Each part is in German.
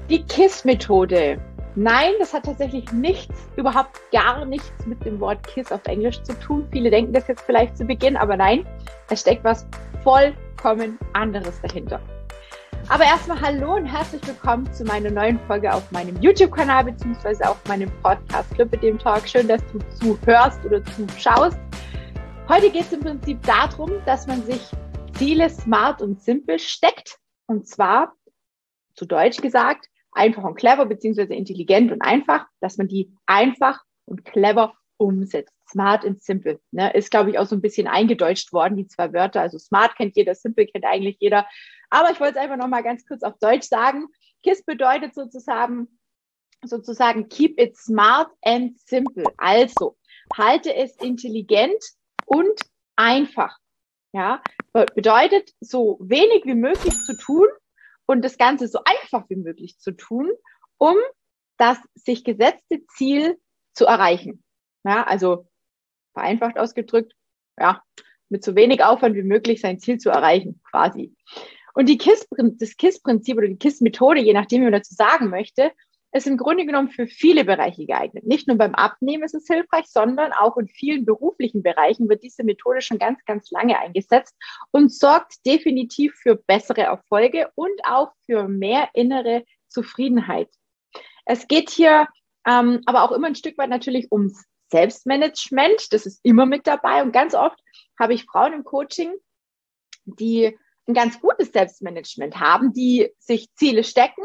Die KISS-Methode. Nein, das hat tatsächlich überhaupt gar nichts mit dem Wort KISS auf Englisch zu tun. Viele denken das jetzt vielleicht zu Beginn, aber nein, es steckt was vollkommen anderes dahinter. Aber erstmal hallo und herzlich willkommen zu meiner neuen Folge auf meinem YouTube-Kanal bzw. auf meinem Podcast Club mit dem Talk. Schön, dass du zuhörst oder zuschaust. Heute geht es im Prinzip darum, dass man sich Ziele smart und simpel steckt. Und zwar, zu Deutsch gesagt, einfach und clever beziehungsweise intelligent und einfach, dass man die einfach und clever umsetzt. Smart und simple. Ne? Ist, glaube ich, auch so ein bisschen eingedeutscht worden, die zwei Wörter. Also smart kennt jeder, simple kennt eigentlich jeder. Aber ich wollte es einfach nochmal ganz kurz auf Deutsch sagen. KISS bedeutet sozusagen keep it smart and simple. Also halte es intelligent und einfach. Ja, bedeutet so wenig wie möglich zu tun und das Ganze so einfach wie möglich zu tun, um das sich gesetzte Ziel zu erreichen. Ja, also vereinfacht ausgedrückt, ja, mit so wenig Aufwand wie möglich sein Ziel zu erreichen, quasi. Und das KISS-Prinzip oder die KISS-Methode, je nachdem, wie man dazu sagen möchte, ist im Grunde genommen für viele Bereiche geeignet. Nicht nur beim Abnehmen ist es hilfreich, sondern auch in vielen beruflichen Bereichen wird diese Methode schon ganz, ganz lange eingesetzt und sorgt definitiv für bessere Erfolge und auch für mehr innere Zufriedenheit. Es geht hier aber auch immer ein Stück weit natürlich ums Selbstmanagement. Das ist immer mit dabei und ganz oft habe ich Frauen im Coaching, die ein ganz gutes Selbstmanagement haben, die sich Ziele stecken,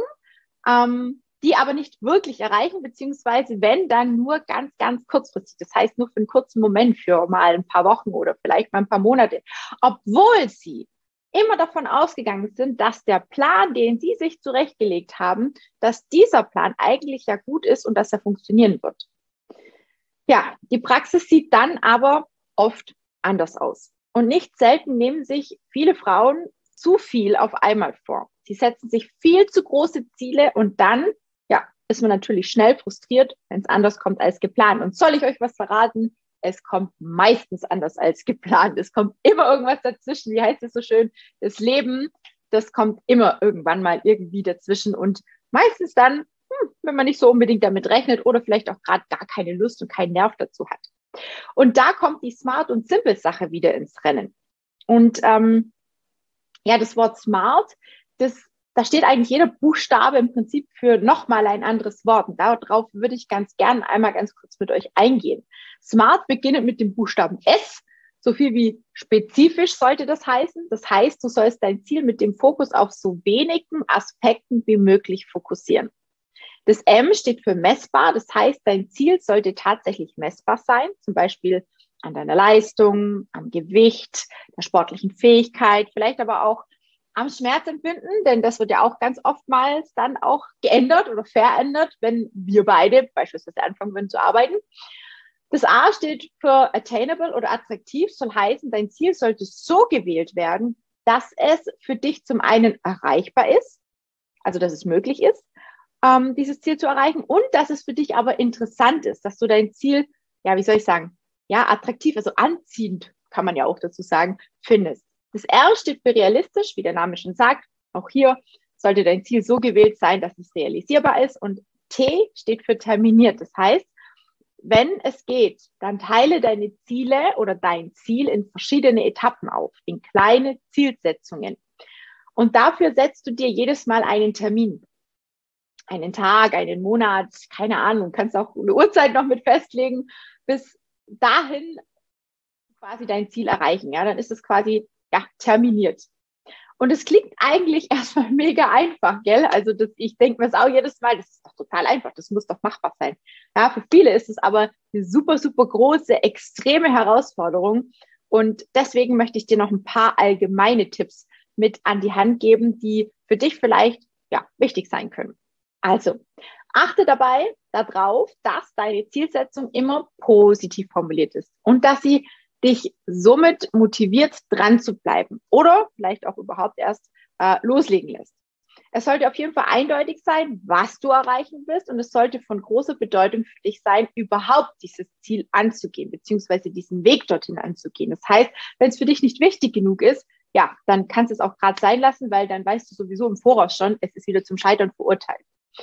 die aber nicht wirklich erreichen, beziehungsweise wenn, dann nur ganz, ganz kurzfristig. Das heißt nur für einen kurzen Moment, für mal ein paar Wochen oder vielleicht mal ein paar Monate. Obwohl sie immer davon ausgegangen sind, dass der Plan, den sie sich zurechtgelegt haben, dass dieser Plan eigentlich ja gut ist und dass er funktionieren wird. Ja, die Praxis sieht dann aber oft anders aus. Und nicht selten nehmen sich viele Frauen zu viel auf einmal vor. Sie setzen sich viel zu große Ziele und dann ist man natürlich schnell frustriert, wenn es anders kommt als geplant. Und soll ich euch was verraten? Es kommt meistens anders als geplant. Es kommt immer irgendwas dazwischen. Wie heißt es so schön? Das Leben, das kommt immer irgendwann mal irgendwie dazwischen. Und meistens dann, wenn man nicht so unbedingt damit rechnet oder vielleicht auch gerade gar keine Lust und keinen Nerv dazu hat. Und da kommt die Smart- und Simple-Sache wieder ins Rennen. Und das Wort Smart, da steht eigentlich jeder Buchstabe im Prinzip für nochmal ein anderes Wort. Und darauf würde ich ganz gern einmal ganz kurz mit euch eingehen. Smart beginnt mit dem Buchstaben S. So viel wie spezifisch sollte das heißen. Das heißt, du sollst dein Ziel mit dem Fokus auf so wenigen Aspekten wie möglich fokussieren. Das M steht für messbar. Das heißt, dein Ziel sollte tatsächlich messbar sein. Zum Beispiel an deiner Leistung, am Gewicht, der sportlichen Fähigkeit, vielleicht aber auch am Schmerzempfinden, denn das wird ja auch ganz oftmals dann auch geändert oder verändert, wenn wir beide beispielsweise anfangen würden zu arbeiten. Das A steht für attainable oder attraktiv, soll heißen, dein Ziel sollte so gewählt werden, dass es für dich zum einen erreichbar ist, also dass es möglich ist, dieses Ziel zu erreichen und dass es für dich aber interessant ist, dass du dein Ziel, attraktiv, also anziehend, kann man ja auch dazu sagen, findest. Das R steht für realistisch, wie der Name schon sagt. Auch hier sollte dein Ziel so gewählt sein, dass es realisierbar ist. Und T steht für terminiert. Das heißt, wenn es geht, dann teile deine Ziele oder dein Ziel in verschiedene Etappen auf, in kleine Zielsetzungen. Und dafür setzt du dir jedes Mal einen Termin. Einen Tag, einen Monat, keine Ahnung, kannst auch eine Uhrzeit noch mit festlegen, bis dahin quasi dein Ziel erreichen. Ja, dann ist es quasi terminiert. Und es klingt eigentlich erstmal mega einfach, gell? Also ich denke mir das auch jedes Mal, das ist doch total einfach, das muss doch machbar sein. Ja, für viele ist es aber eine super, super große, extreme Herausforderung. Und deswegen möchte ich dir noch ein paar allgemeine Tipps mit an die Hand geben, die für dich vielleicht wichtig sein können. Also, achte dabei darauf, dass deine Zielsetzung immer positiv formuliert ist und dass sie dich somit motiviert, dran zu bleiben oder vielleicht auch überhaupt erst loslegen lässt. Es sollte auf jeden Fall eindeutig sein, was du erreichen willst und es sollte von großer Bedeutung für dich sein, überhaupt dieses Ziel anzugehen, beziehungsweise diesen Weg dorthin anzugehen. Das heißt, wenn es für dich nicht wichtig genug ist, dann kannst du es auch gerade sein lassen, weil dann weißt du sowieso im Voraus schon, es ist wieder zum Scheitern verurteilt.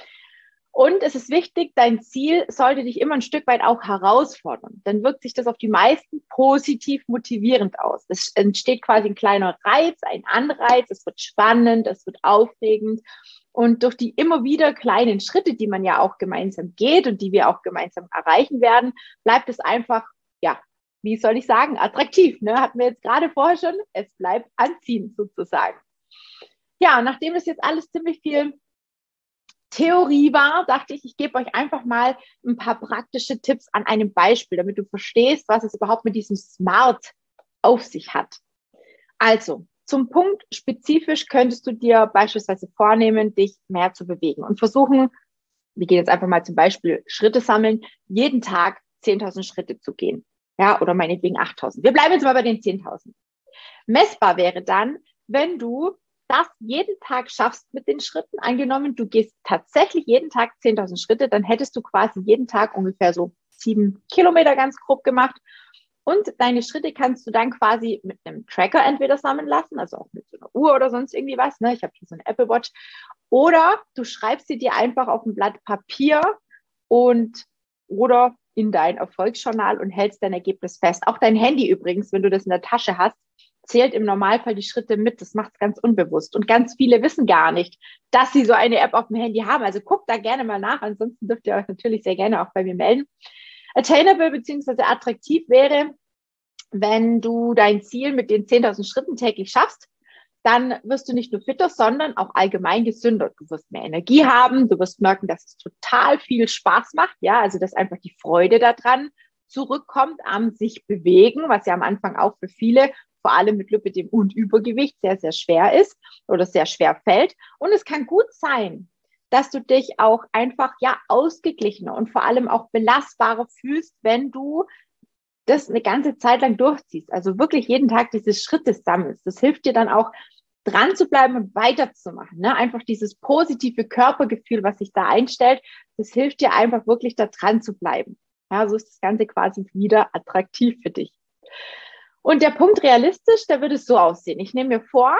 Und es ist wichtig, dein Ziel sollte dich immer ein Stück weit auch herausfordern. Dann wirkt sich das auf die meisten positiv motivierend aus. Es entsteht quasi ein kleiner Reiz, ein Anreiz, es wird spannend, es wird aufregend. Und durch die immer wieder kleinen Schritte, die man ja auch gemeinsam geht und die wir auch gemeinsam erreichen werden, bleibt es einfach, ja, wie soll ich sagen, attraktiv. Ne? Hatten wir jetzt gerade vorher schon, es bleibt anziehend sozusagen. Ja, nachdem das jetzt alles ziemlich viel Theorie war, dachte ich, ich gebe euch einfach mal ein paar praktische Tipps an einem Beispiel, damit du verstehst, was es überhaupt mit diesem Smart auf sich hat. Also, zum Punkt spezifisch könntest du dir beispielsweise vornehmen, dich mehr zu bewegen und versuchen, wir gehen jetzt einfach mal zum Beispiel Schritte sammeln, jeden Tag 10.000 Schritte zu gehen. Ja, oder meinetwegen 8.000. Wir bleiben jetzt mal bei den 10.000. Messbar wäre dann, wenn du das jeden Tag schaffst mit den Schritten, angenommen, du gehst tatsächlich jeden Tag 10.000 Schritte, dann hättest du quasi jeden Tag ungefähr so 7 Kilometer ganz grob gemacht. Und deine Schritte kannst du dann quasi mit einem Tracker entweder sammeln lassen, also auch mit so einer Uhr oder sonst irgendwie was. Ne? Ich habe hier so eine Apple Watch. Oder du schreibst sie dir einfach auf ein Blatt Papier oder in dein Erfolgsjournal und hältst dein Ergebnis fest. Auch dein Handy übrigens, wenn du das in der Tasche hast, zählt im Normalfall die Schritte mit. Das macht es ganz unbewusst. Und ganz viele wissen gar nicht, dass sie so eine App auf dem Handy haben. Also guckt da gerne mal nach. Ansonsten dürft ihr euch natürlich sehr gerne auch bei mir melden. Attainable bzw. attraktiv wäre, wenn du dein Ziel mit den 10.000 Schritten täglich schaffst, dann wirst du nicht nur fitter, sondern auch allgemein gesünder. Du wirst mehr Energie haben, du wirst merken, dass es total viel Spaß macht, ja, also dass einfach die Freude daran zurückkommt am sich bewegen, was ja am Anfang auch für viele, vor allem mit Lipidem und Übergewicht, sehr, sehr schwer ist oder sehr schwer fällt. Und es kann gut sein, dass du dich auch einfach ja ausgeglichener und vor allem auch belastbarer fühlst, wenn du das eine ganze Zeit lang durchziehst. Also wirklich jeden Tag diese Schritte sammelst. Das hilft dir dann auch dran zu bleiben und weiterzumachen. Ne? Einfach dieses positive Körpergefühl, was sich da einstellt, das hilft dir einfach wirklich da dran zu bleiben. Ja, so ist das Ganze quasi wieder attraktiv für dich. Und der Punkt realistisch, der würde es so aussehen. Ich nehme mir vor,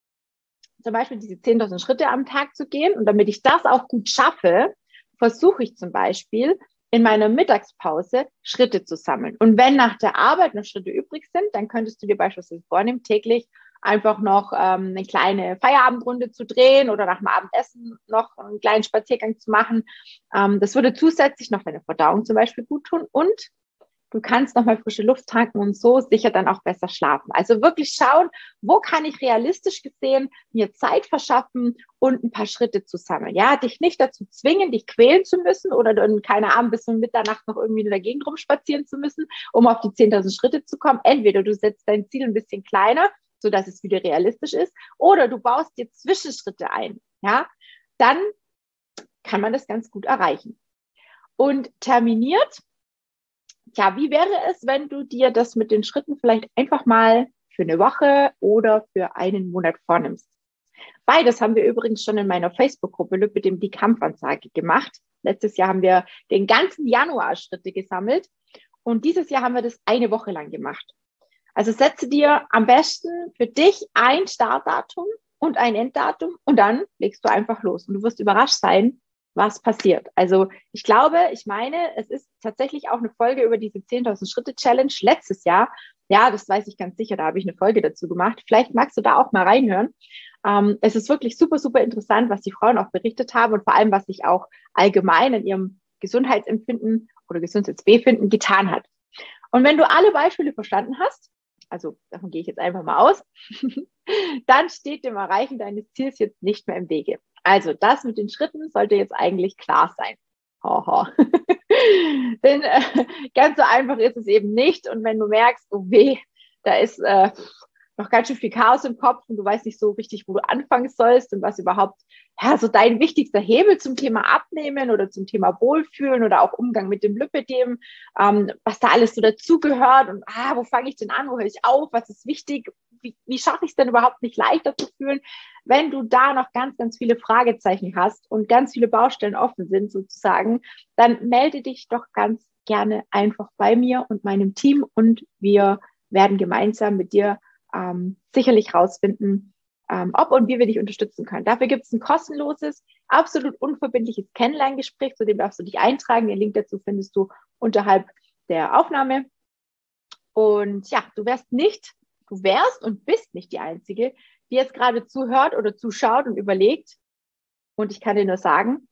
zum Beispiel diese 10.000 Schritte am Tag zu gehen. Und damit ich das auch gut schaffe, versuche ich zum Beispiel in meiner Mittagspause Schritte zu sammeln. Und wenn nach der Arbeit noch Schritte übrig sind, dann könntest du dir beispielsweise vornehmen, täglich einfach noch eine kleine Feierabendrunde zu drehen oder nach dem Abendessen noch einen kleinen Spaziergang zu machen. Das würde zusätzlich noch deine Verdauung zum Beispiel gut tun und du kannst nochmal frische Luft tanken und so sicher dann auch besser schlafen. Also wirklich schauen, wo kann ich realistisch gesehen mir Zeit verschaffen und ein paar Schritte zu sammeln. Ja, dich nicht dazu zwingen, dich quälen zu müssen oder dann, keine Ahnung, bis um Mitternacht noch irgendwie in der Gegend rumspazieren zu müssen, um auf die 10.000 Schritte zu kommen. Entweder du setzt dein Ziel ein bisschen kleiner, sodass es wieder realistisch ist, oder du baust dir Zwischenschritte ein. Ja, dann kann man das ganz gut erreichen. Und terminiert, ja, wie wäre es, wenn du dir das mit den Schritten vielleicht einfach mal für eine Woche oder für einen Monat vornimmst? Beides haben wir übrigens schon in meiner Facebook-Gruppe Lipidem die Kampfansage gemacht. Letztes Jahr haben wir den ganzen Januar Schritte gesammelt und dieses Jahr haben wir das eine Woche lang gemacht. Also setze dir am besten für dich ein Startdatum und ein Enddatum und dann legst du einfach los und du wirst überrascht sein, was passiert. Also ich meine, es ist tatsächlich auch eine Folge über diese 10.000 Schritte Challenge letztes Jahr. Ja, das weiß ich ganz sicher, da habe ich eine Folge dazu gemacht. Vielleicht magst du da auch mal reinhören. Es ist wirklich super, super interessant, was die Frauen auch berichtet haben und vor allem, was sich auch allgemein in ihrem Gesundheitsempfinden oder Gesundheitsbefinden getan hat. Und wenn du alle Beispiele verstanden hast, also davon gehe ich jetzt einfach mal aus, dann steht dem Erreichen deines Ziels jetzt nicht mehr im Wege. Also das mit den Schritten sollte jetzt eigentlich klar sein. Haha. Denn ganz so einfach ist es eben nicht. Und wenn du merkst, oh weh, da ist noch ganz schön viel Chaos im Kopf und du weißt nicht so richtig, wo du anfangen sollst und was überhaupt so dein wichtigster Hebel zum Thema Abnehmen oder zum Thema Wohlfühlen oder auch Umgang mit dem Lipidem, was da alles so dazugehört und wo fange ich denn an, wo höre ich auf, was ist wichtig, wie schaffe ich es denn überhaupt, mich leichter zu fühlen, wenn du da noch ganz, ganz viele Fragezeichen hast und ganz viele Baustellen offen sind sozusagen, dann melde dich doch ganz gerne einfach bei mir und meinem Team und wir werden gemeinsam mit dir sicherlich rausfinden, ob und wie wir dich unterstützen können. Dafür gibt es ein kostenloses, absolut unverbindliches Kennenlerngespräch, zu dem darfst du dich eintragen. Den Link dazu findest du unterhalb der Aufnahme. Und ja, du wärst und bist nicht die Einzige, die jetzt gerade zuhört oder zuschaut und überlegt. Und ich kann dir nur sagen,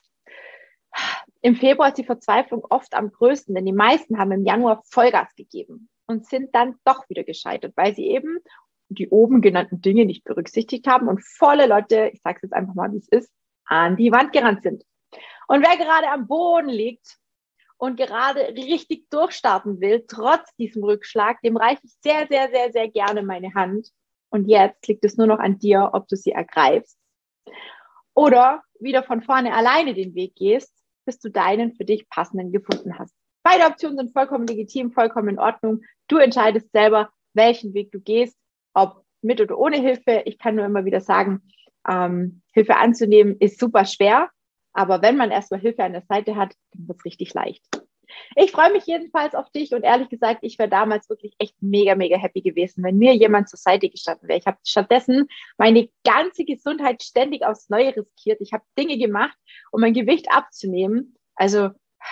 im Februar ist die Verzweiflung oft am größten, denn die meisten haben im Januar Vollgas gegeben und sind dann doch wieder gescheitert, weil sie eben die oben genannten Dinge nicht berücksichtigt haben und volle Leute, ich sage es jetzt einfach mal, wie es ist, an die Wand gerannt sind. Und wer gerade am Boden liegt und gerade richtig durchstarten will, trotz diesem Rückschlag, dem reiche ich sehr, sehr, sehr, sehr gerne meine Hand. Und jetzt liegt es nur noch an dir, ob du sie ergreifst oder wieder von vorne alleine den Weg gehst, bis du deinen für dich passenden gefunden hast. Beide Optionen sind vollkommen legitim, vollkommen in Ordnung. Du entscheidest selber, welchen Weg du gehst, ob mit oder ohne Hilfe. Ich kann nur immer wieder sagen, Hilfe anzunehmen ist super schwer, aber wenn man erstmal Hilfe an der Seite hat, dann wird es richtig leicht. Ich freue mich jedenfalls auf dich und ehrlich gesagt, ich wäre damals wirklich echt mega, mega happy gewesen, wenn mir jemand zur Seite gestanden wäre. Ich habe stattdessen meine ganze Gesundheit ständig aufs Neue riskiert. Ich habe Dinge gemacht, um mein Gewicht abzunehmen. Also,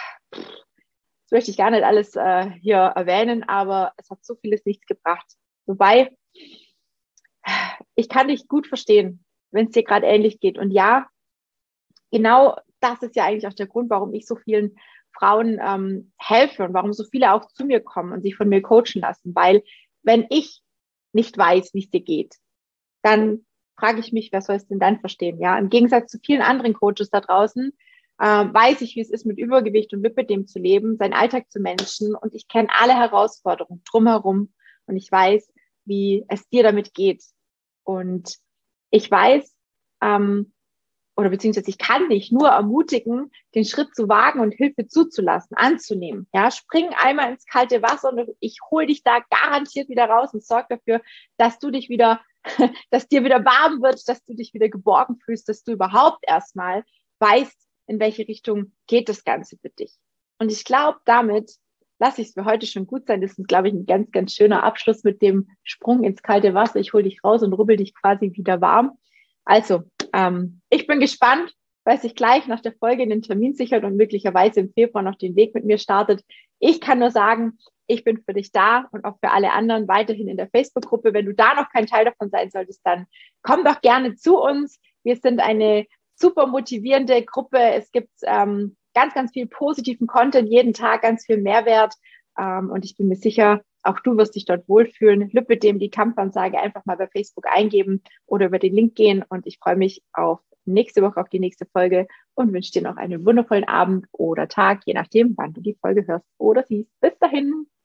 das möchte ich gar nicht alles hier erwähnen, aber es hat so vieles nichts gebracht. Wobei, ich kann dich gut verstehen, wenn es dir gerade ähnlich geht. Und ja, genau das ist ja eigentlich auch der Grund, warum ich so vielen Frauen helfe und warum so viele auch zu mir kommen und sich von mir coachen lassen. Weil wenn ich nicht weiß, wie es dir geht, dann frage ich mich, wer soll es denn dann verstehen? Ja, im Gegensatz zu vielen anderen Coaches da draußen weiß ich, wie es ist, mit Übergewicht und Lipödem zu leben, seinen Alltag zu managen und ich kenne alle Herausforderungen drumherum und ich weiß, wie es dir damit geht. Und ich weiß, oder beziehungsweise ich kann dich nur ermutigen, den Schritt zu wagen und Hilfe zuzulassen, anzunehmen. Ja, spring einmal ins kalte Wasser und ich hole dich da garantiert wieder raus und sorge dafür, dass du dich wieder, dass dir wieder warm wird, dass du dich wieder geborgen fühlst, dass du überhaupt erstmal weißt, in welche Richtung geht das Ganze für dich. Und ich glaube, damit lasse ich es für heute schon gut sein. Das ist, glaube ich, ein ganz, ganz schöner Abschluss mit dem Sprung ins kalte Wasser. Ich hole dich raus und rubbel dich quasi wieder warm. Also, ich bin gespannt, weil sich gleich nach der Folge den Termin sichert und möglicherweise im Februar noch den Weg mit mir startet. Ich kann nur sagen, ich bin für dich da und auch für alle anderen weiterhin in der Facebook-Gruppe. Wenn du da noch kein Teil davon sein solltest, dann komm doch gerne zu uns. Wir sind eine super motivierende Gruppe. Es gibt ganz, ganz viel positiven Content, jeden Tag ganz viel Mehrwert. Und ich bin mir sicher, auch du wirst dich dort wohlfühlen. Lipödem, die Kampfansage, einfach mal bei Facebook eingeben oder über den Link gehen. Und ich freue mich auf nächste Woche, auf die nächste Folge und wünsche dir noch einen wundervollen Abend oder Tag, je nachdem, wann du die Folge hörst oder siehst. Bis dahin.